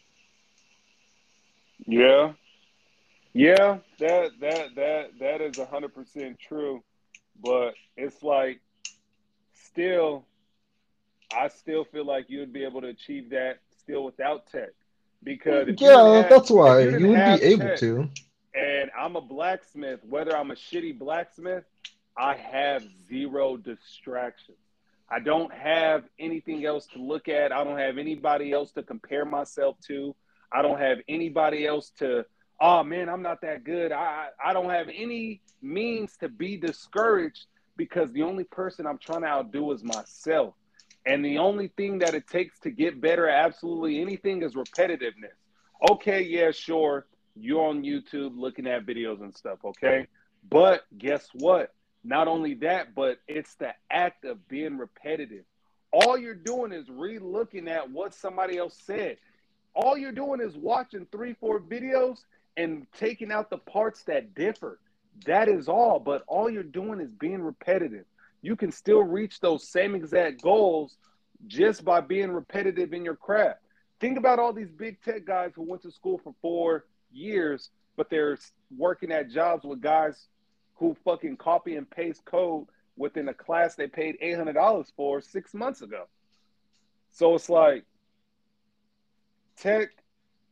Yeah, yeah. That is 100% true. But it's like still, I still feel like you'd be able to achieve that still without tech, because Yeah, that's if why you didn't you would be have able tech, to. and I'm a blacksmith, whether I'm a shitty blacksmith, I have zero distractions. I don't have anything else to look at. I don't have anybody else to compare myself to. I don't have anybody else to, oh man, I'm not that good. I don't have any means to be discouraged, because the only person I'm trying to outdo is myself. And the only thing that it takes to get better at absolutely anything is repetitiveness. Okay, yeah, sure, you're on YouTube looking at videos and stuff, okay? But guess what? Not only that, but it's the act of being repetitive. All you're doing is re-looking at what somebody else said. All you're doing is watching 3, 4 videos and taking out the parts that differ. That is all. But all you're doing is being repetitive. You can still reach those same exact goals just by being repetitive in your craft. Think about all these big tech guys who went to school for 4 years, but they're working at jobs with guys who fucking copy and paste code within a class they paid $800 for 6 months ago. So it's like tech,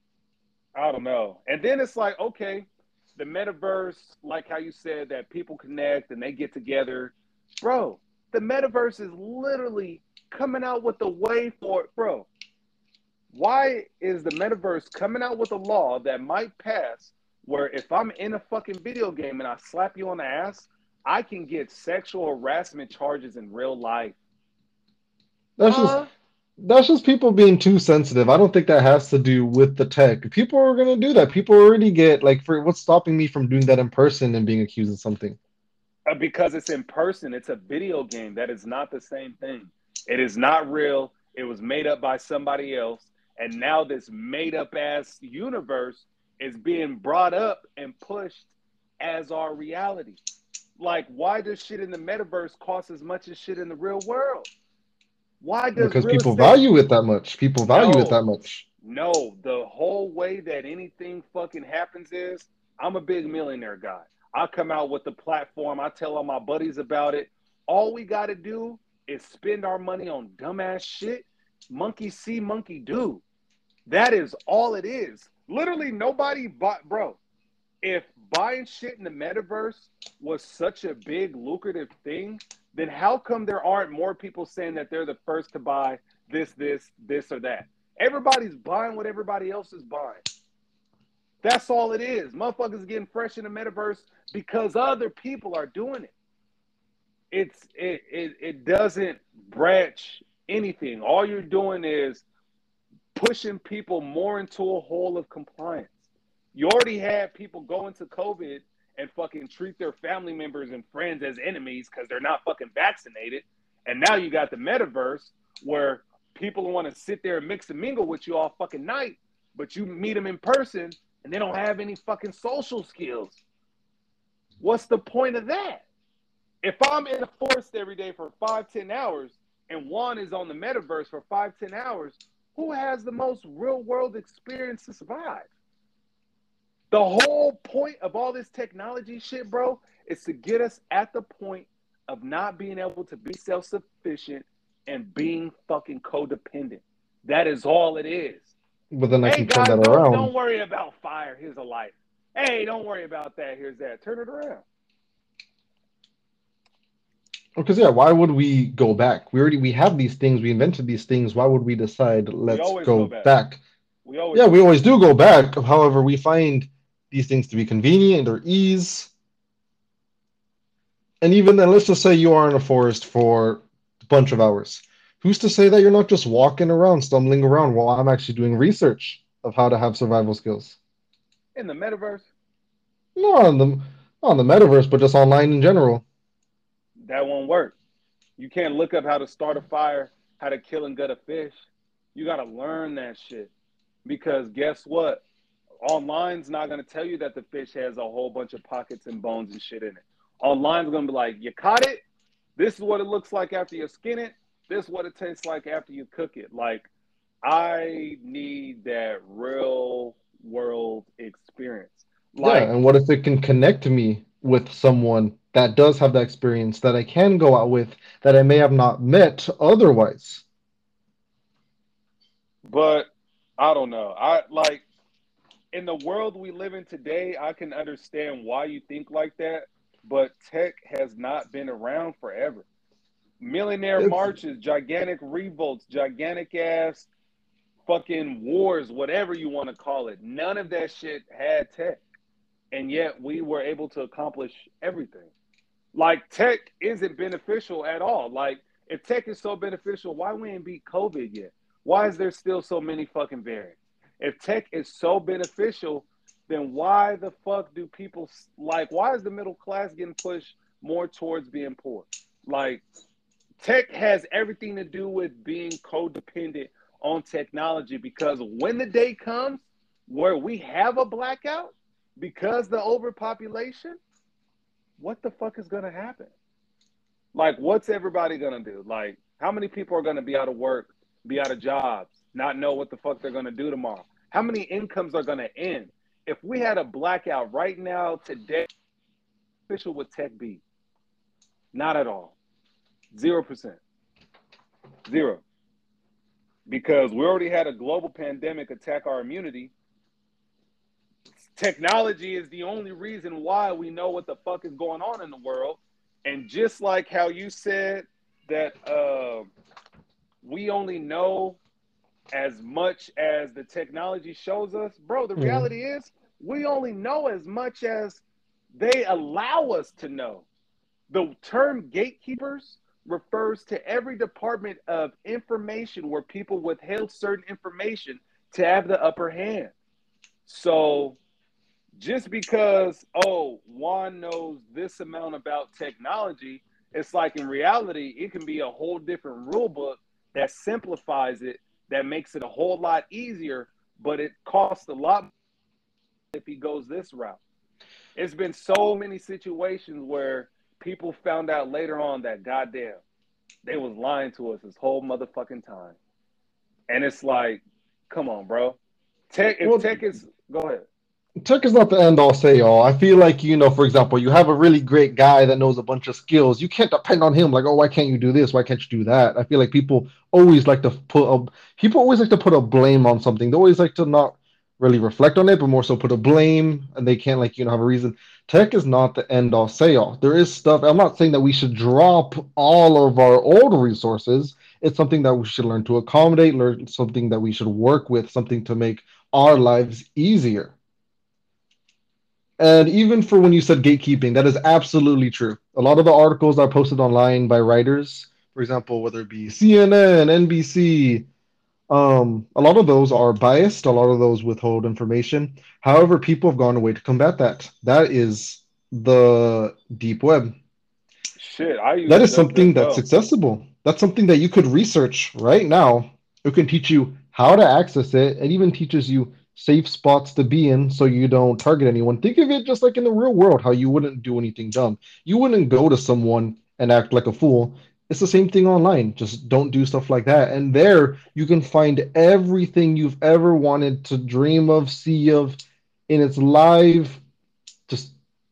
I don't know. And then it's like, okay, the metaverse, like how you said that people connect and they get together. Bro, the metaverse is literally coming out with a way for it. Bro, why is the metaverse coming out with a law that might pass where if I'm in a fucking video game and I slap you on the ass, I can get sexual harassment charges in real life? That's just Huh? that's just people being too sensitive. I don't think that has to do with the tech. People are gonna do that. People already get like, for what's stopping me from doing that in person and being accused of something. Because it's in person. It's a video game. That is not the same thing. It is not real. It was made up by somebody else. And now this made up ass universe is being brought up and pushed as our reality. Like, why does shit in the metaverse cost as much as shit in the real world? Why does Because real people estate? value it that much. People value it that No, much. no. The whole way that anything fucking happens is I'm a big millionaire guy. I come out with the platform. I tell all my buddies about it. All we got to do is spend our money on dumbass shit. Monkey see, monkey do. That is all it is. Literally, nobody bought, bro. If buying shit in the metaverse was such a big lucrative thing, then how come there aren't more people saying that they're the first to buy this, or that? Everybody's buying what everybody else is buying. That's all it is. Motherfuckers getting fresh in the metaverse because other people are doing it. It doesn't branch anything. All you're doing is pushing people more into a hole of compliance. You already had people go into COVID and fucking treat their family members and friends as enemies because they're not fucking vaccinated. And now you got the metaverse where people want to sit there and mix and mingle with you all fucking night, but you meet them in person and they don't have any fucking social skills. What's the point of that? If I'm in a forest every day for 5-10 hours and Juan is on the metaverse for 5-10 hours, who has the most real world experience to survive? The whole point of all this technology shit, bro, is to get us at the point of not being able to be self-sufficient and being fucking codependent. That is all it is. But then I Hey can turn guys, that don't around. worry about fire. Here's a light. Hey, don't worry about that. Here's that. Turn it around. Because yeah, why would we go back? We have these things, we invented these things. Why would we decide We let's always go go back. back? We always Yeah, go we back. always do go back. However, we find these things to be convenient or ease. And even then, let's just say you are in a forest for a bunch of hours. Who's to say that you're not just walking around, stumbling around while I'm actually doing research of how to have survival skills? In the metaverse, Not on the metaverse, but just online in general. that won't work. You can't look up how to start a fire, how to kill and gut a fish. You got to learn that shit. Because guess what? Online's not going to tell you that the fish has a whole bunch of pockets and bones and shit in it. Online's going to be like, you caught it? This is what it looks like after you skin it. This is what it tastes like after you cook it. Like, I need that real world experience. Yeah, Like, and what if it can connect me with someone that does have that experience that I can go out with that I may have not met otherwise? but I don't know. I like in the world we live in today, I can understand why you think like that, but tech has not been around forever. Millionaire It's marches, gigantic revolts, gigantic ass fucking wars, whatever you want to call it. None of that shit had tech. And yet we were able to accomplish everything. Like tech isn't beneficial at all. Like if tech is so beneficial, why we ain't beat COVID yet? Why is there still so many fucking variants? If tech is so beneficial, then why the fuck do people like? Why is the middle class getting pushed more towards being poor? Like tech has everything to do with being codependent on technology because when the day comes where we have a blackout because the overpopulation, what the fuck is going to happen? Like, what's everybody going to do? Like, how many people are going to be out of work, be out of jobs, not know what the fuck they're going to do tomorrow? How many incomes are going to end? If we had a blackout right now, today, official would tech be? Not at all. 0%. Zero. Because we already had a global pandemic attack our immunity. Technology is the only reason why we know what the fuck is going on in the world. And just like how you said that we only know as much as the technology shows us, bro, the mm, reality is we only know as much as they allow us to know. The term gatekeepers refers to every department of information where people withheld certain information to have the upper hand. So just because, oh, Juan knows this amount about technology, it's like in reality, it can be a whole different rule book that simplifies it, that makes it a whole lot easier, but it costs a lot if he goes this route. It's been so many situations where people found out later on that goddamn, they was lying to us this whole motherfucking time. And it's like, come on, bro. If Well, tech is, go ahead. tech is not the end all say all. I feel like, for example, you have a really great guy that knows a bunch of skills. You can't depend on him like, oh, why can't you do this? Why can't you do that? I feel like people always like to put a blame on something. They always like to not really reflect on it, but more so put a blame, and they can't like, have a reason. Tech is not the end all say all. There is stuff. I'm not saying that we should drop all of our old resources. It's something that we should learn to accommodate, learn something that we should work with, something to make our lives easier. And even for when you said gatekeeping, that is absolutely true. A lot of the articles are posted online by writers, for example, whether it be CNN, NBC, a lot of those are biased. A lot of those withhold information. However, people have gone away to combat that. That is the deep web. Shit, I That use is something that's DuckDuckGo. accessible. That's something that you could research right now. It can teach you how to access it. It even teaches you safe spots to be in so you don't target anyone. Think of it just like in the real world, how you wouldn't do anything dumb. You wouldn't go to someone and act like a fool. It's the same thing online. Just don't do stuff like that. And there you can find everything you've ever wanted to dream of, see of in its live, just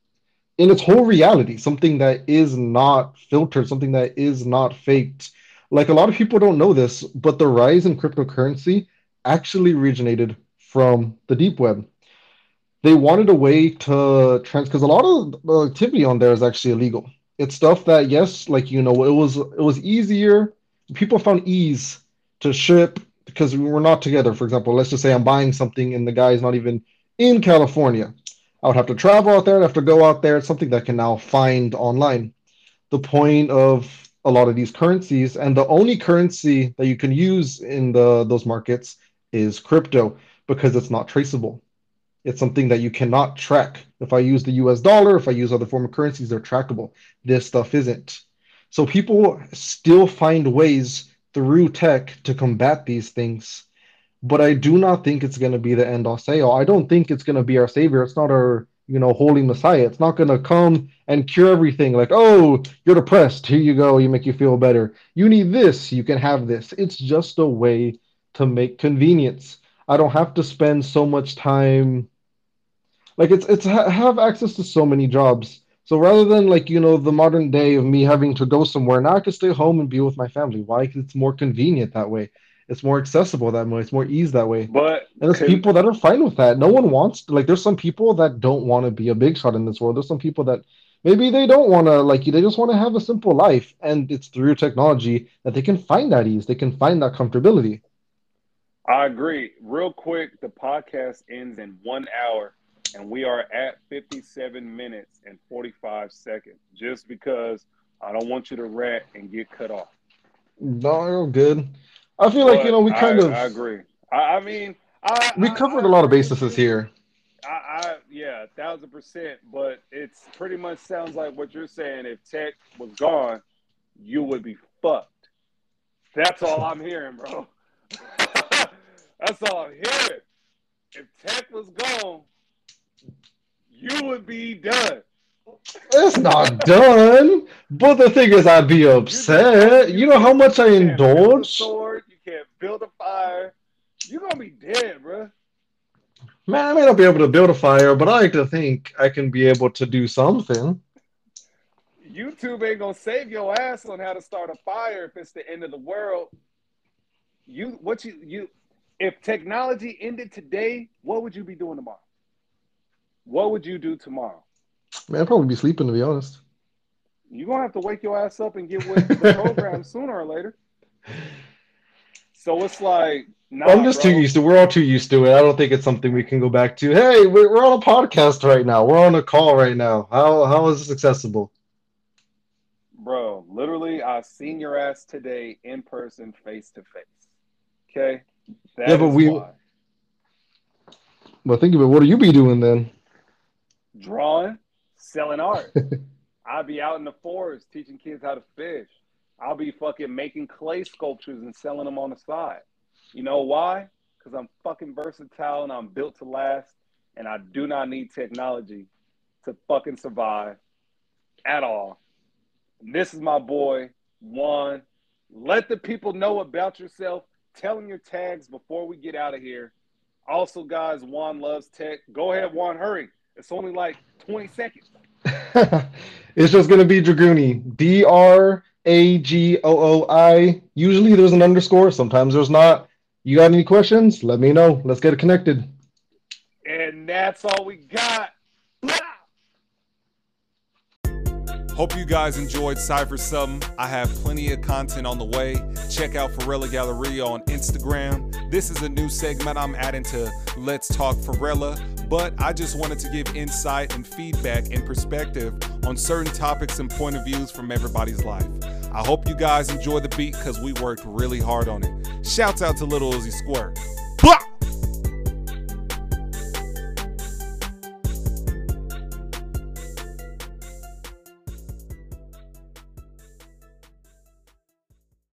in its whole reality, something that is not filtered, something that is not faked. Like a lot of people don't know this, but the rise in cryptocurrency actually originated from the deep web. They wanted a way to because a lot of the activity on there is actually illegal. It's stuff that, yes, like it was easier. People found ease to ship because we were not together. For example, let's just say I'm buying something and the guy is not even in California. I would have to travel out there. I'd have to go out there. It's something that I can now find online. The point of a lot of these currencies, and the only currency that you can use in those markets is crypto because it's not traceable. It's something that you cannot track. If I use the US dollar, if I use other form of currencies, they're trackable. This stuff isn't. So people still find ways through tech to combat these things. But I do not think it's going to be the end all say all. I don't think it's going to be our savior. It's not our, holy messiah. It's not going to come and cure everything. Like, oh, you're depressed. Here you go. You make you feel better. You need this. You can have this. It's just a way to make convenience. I don't have to spend so much time like have access to so many jobs. So rather than like the modern day of me having to go somewhere, now I can stay home and be with my family. Why? 'Cause it's more convenient that way. It's more accessible that way. It's more ease that way. But And there's can people that are fine with that. No one wants like there's some people that don't want to be a big shot in this world. There's some people that maybe they don't want to like you. They just want to have a simple life, and it's through technology that they can find that ease. They can find that comfortability. I agree. Real quick, the podcast ends in 1 hour, and we are at 57 minutes and 45 seconds. Just because I don't want you to rant and get cut off. No, you're good. I feel like But we kind of I agree. I mean, we covered I a lot of agree with bases you. here. Yeah, 1,000%. But it's pretty much sounds like what you're saying. If tech was gone, you would be fucked. That's all I'm hearing, bro. That's all I'm hearing. If tech was gone, you would be done. It's not done. But the thing is, I'd be upset. You know how much I You can't build a indulge? sword. You can't build a fire. You're gonna be dead, bro. Man, I may not be able to build a fire, but I like to think I can be able to do something. YouTube ain't gonna save your ass on how to start a fire if it's the end of the world. You if technology ended today, what would you be doing tomorrow? What would you do tomorrow? Man, I'd probably be sleeping, to be honest. You're gonna have to wake your ass up and get with the program sooner or later. So it's like, I'm nah, just too bro. used to. We're all too used to it. I don't think it's something we can go back to. Hey, we're on a podcast right now. We're on a call right now. How is this accessible? Bro, literally, I seen your ass today in person, face to face. Okay? Yeah, That but is why. think of it. What do you be doing then? drawing, selling art. I'll be out in the forest teaching kids how to fish. I'll be fucking making clay sculptures and selling them on the side. You know why? Because I'm fucking versatile and I'm built to last, and I do not need technology to fucking survive at all. And this is my boy, Juan. Let the people know about yourself. Tell them your tags before we get out of here. Also, guys, Juan loves tech. Go ahead, Juan, hurry. It's only like 20 seconds. It's just going to be Dragooni. Dragooi. Usually there's an underscore. Sometimes there's not. You got any questions? Let me know. Let's get it connected. And that's all we got. Hope you guys enjoyed Cypher Something. I have plenty of content on the way. Check out Pharrella Galleria on Instagram. This is a new segment I'm adding to Let's Talk Pharrella, but I just wanted to give insight and feedback and perspective on certain topics and point of views from everybody's life. I hope you guys enjoy the beat because we worked really hard on it. Shouts out to Lil Uzi Squirt.